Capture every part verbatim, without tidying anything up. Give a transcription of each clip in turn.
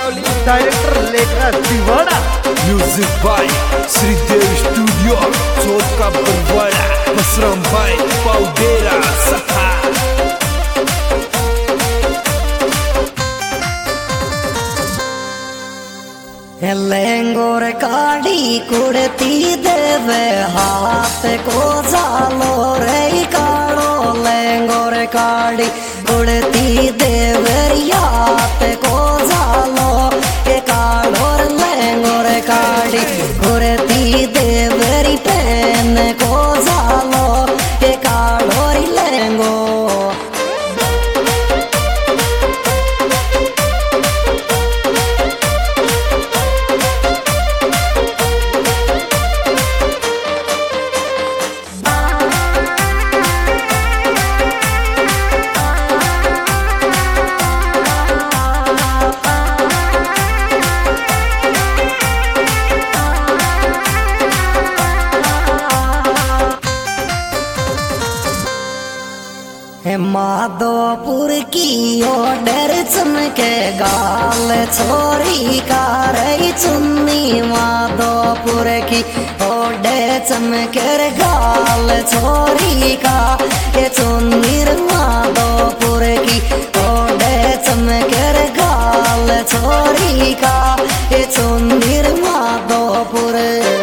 Director लेकर Tiwada. Music by Shridev studio Chauth ka Barwara. Basram भाई पाउडेरा सखा। लेंगोर काड़ी कुड़ती देवे हाथ को जालो रे काड़ो। लेंगोर काड़ी कुड़ती देवे हाथ को जालो ए काड़ो। लेंगोर काड़ी कुड़ती देवे पेन को जालो ए काड़ो लेंगो। माधोपुर की ओडर चमके गाल छोरी का रही चुन्नी। माधोपुर की ओडर चमके गाल छोरी का ये चुन्नी। माधोपुर की ओडर चमके गाल छोरी का ये चुन्नी। माधोपुर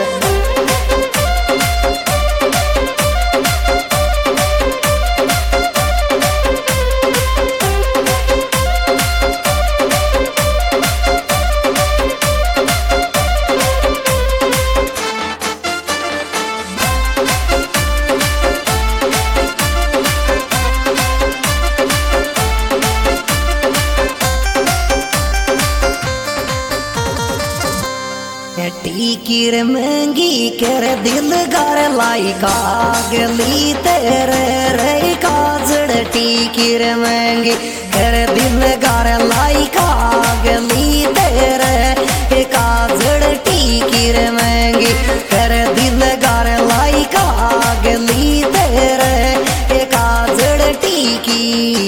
टीकीर महंगी कर दिल गार लाई कागली तेरे रे काजड़। टीकीर महंगी कर दिल गार लाई कागली तेरे काजड़। टीकीर महंगी कर दिल गार लाई कागली तेरे काजड़ टीकी।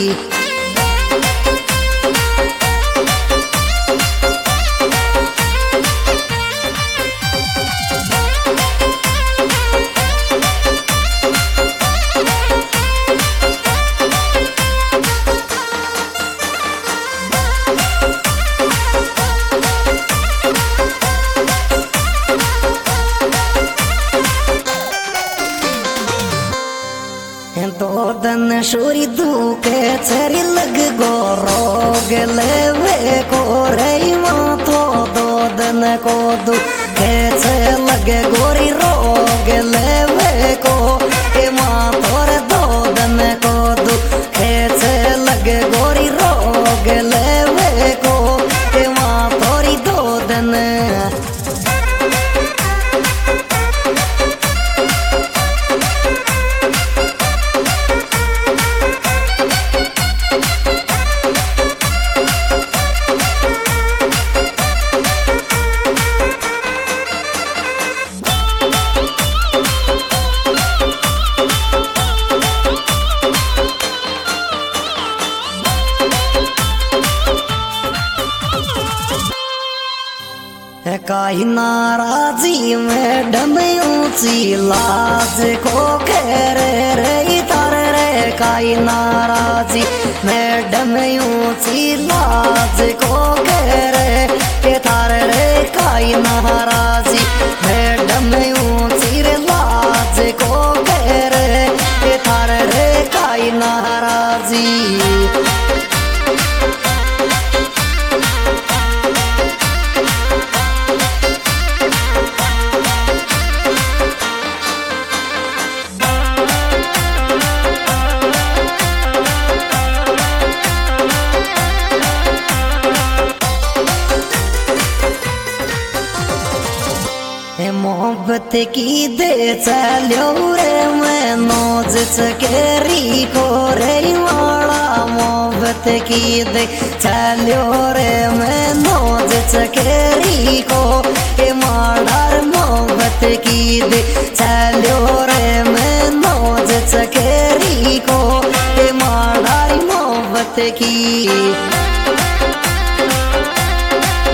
दो दन शोरी दुके चरी लग गो रोग लेवे को रे मातो। दो दन को दुके चर लग गोरी रोग लेवे को ए मातो रे। दो दन को दुके चर लग गोरी रोग लेवे को ए मातो री। दो दन काई नाराजी मैडम ऊंची लाज को कह रे तार रे। काई नाराजी मैडम ऊंची लाज को कह रे तार रे। काई नाराजी मैडम ऊंची रे लाज को कह रे तार रे। काई नाराजी मोहब्बत की दे चलो रे मैं नोज चकेरी को रे वाला। मोहब्बत की दे चलो रे मैं नोज चकेरी को ए माड़ार। मोहब्बत की दे चलो रे मैं नोज चकेरी को ए माड़ार। मोहब्बत की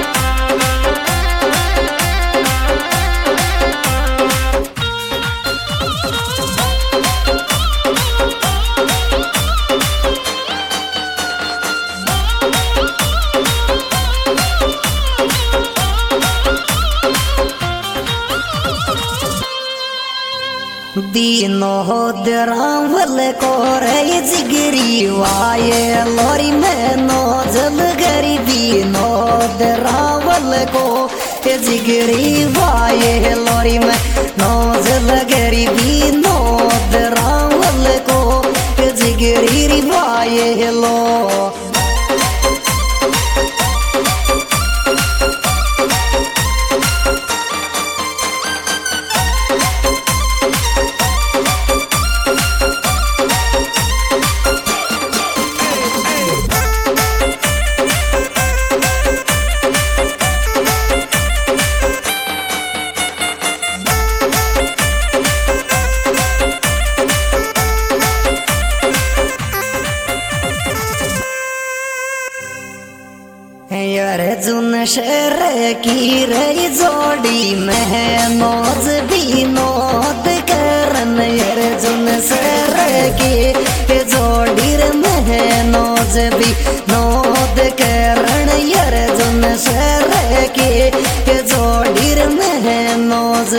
विनोद रावल को रे जिगरी वाये लोरी में नोजल गरी विनोद रावल को जिगरी वाये लोरी में नोजल गरी विनोद रावल को जिगरी वाये लो अर्जुन शेर की रही जोड़ी में नोज विनोद करन अर्जुन शेर की जोड़ी में नोज विनोद करण अर्जुन शेर की जोड़ी में नोज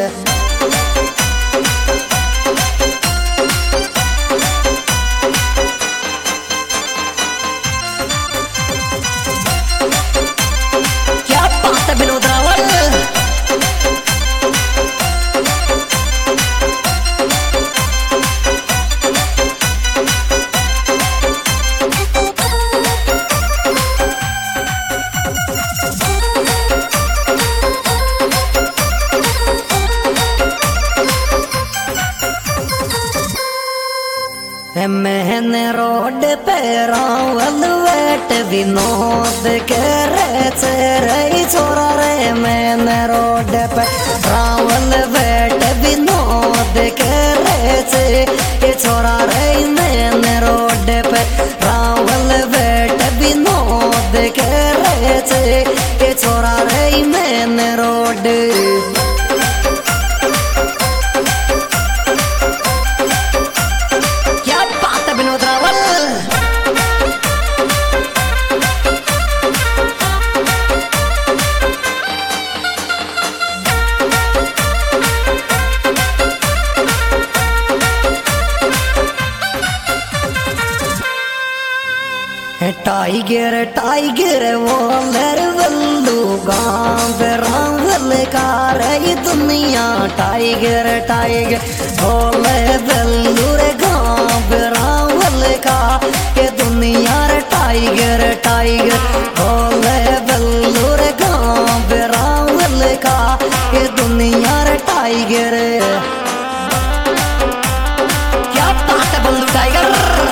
मैंने रोड पे रावल वेट विनोद करे चेरे छोरा रे मैंने रोड पे रावल वेट विनोद करे चे छोरा रे मैंने रोड पे रावल वेट विनोद करे चे छोरा रे मैंने रोड टाइगर टाइगर वोलर वल्लू गांव रावल का रही दुनिया टाइगर टाइगर वोलर वल्लू रे गांव रावल का ये दुनिया रे टाइगर टाइगर वोलर वल्लू रे गांव रावल का ये दुनिया रे टाइगर क्या बात है बल्लू टाइगर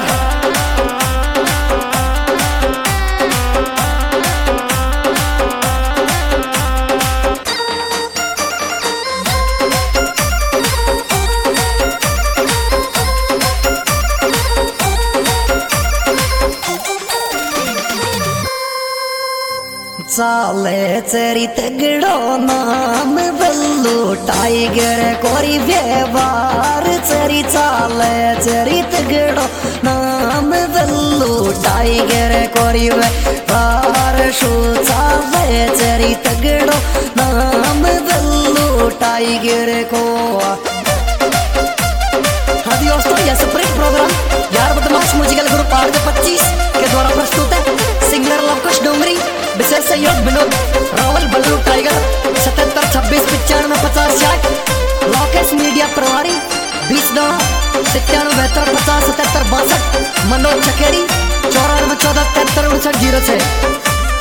चाले चरित गड़ो नाम बल्लू टाइगर कोरी व्यवहार चरी चाले चरित गड़ो नाम बल्लू टाइगर कोरी व्यवहार शू चाले चरित गड़ो नाम बल्लू टाइगर को हाँ दोस्तों यह सुप्रीम प्रोग्राम यार बदमाश म्यूजिकल ग्रुप आठ पच्चीस के द्वारा प्रस्तुत है सिंगर लवकुश डोंगरी विशेष सहयोग विनोद रावल बल्लू टाइगर सतहत्तर छब्बीस पिचानवे पचास साठ लॉकेश मीडिया प्रभारी बीस नौ सत्तानवे बहत्तर पचास सतहत्तर बासठ मनोज चकेरी चौरानवे चौदह तिहत्तर उनसठ जीरो छः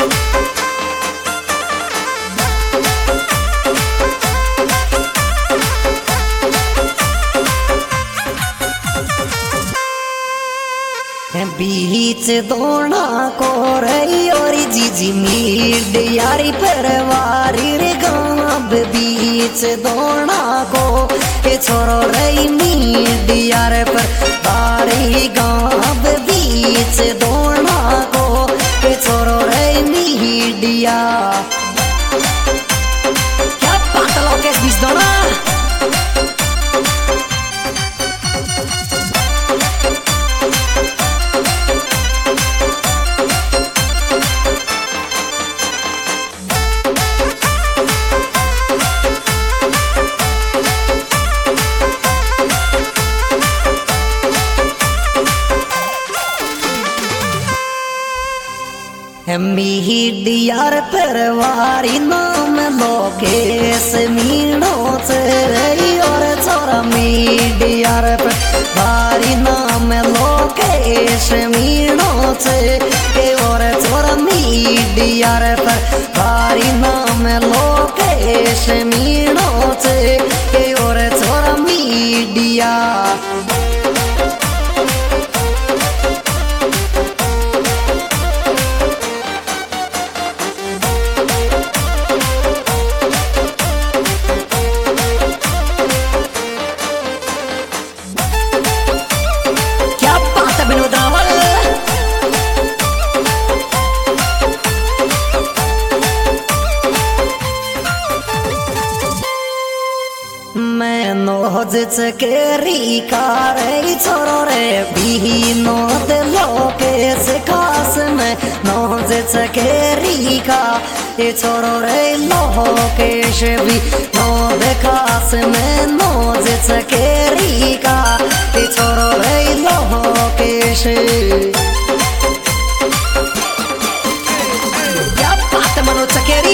बीच दोना को रही और जीजी मीड यारी परवारी रे गाँव बीच दोना को के छोरो रही मीड यार पर बारी गाँव बीच दोना को के छोरो रही मीडिया क्या बात लोकेश बीच दोना मीडियार परवारी नाम लोकेश मीणो रे और छोरा मीडियार परवारी नाम लोकेश मीणो रे और छोरा मीडियार परवारी नाम लोकेश मीणो रे और छोरा मीडिया मैं नोज चकेरी रे छोरो रे भी नोद लोकेश खास में नोज चकेरी का ये छोरो रे लोकेश भी नोद खास में नोज चकेरी का ये छोरो रे लोकेश क्या बात मनो चकेरी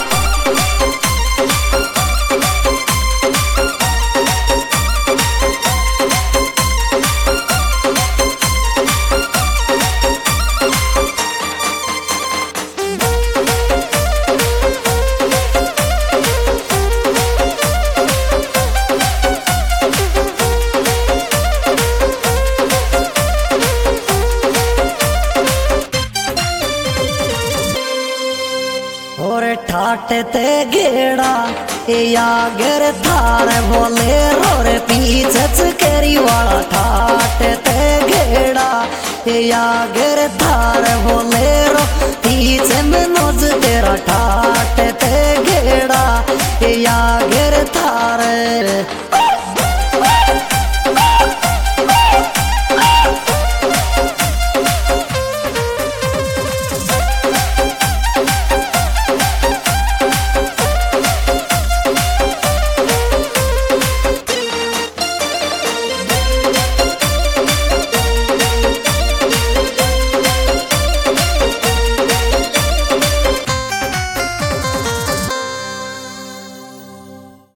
और ठाट ते गेड़ा या गर थार बोले रोर पीछे चकेरी वाला ठाट ते गेड़ा या गर थार बोले रो पीछे में नोज तेरा ठाट ते गेड़ा या गर थार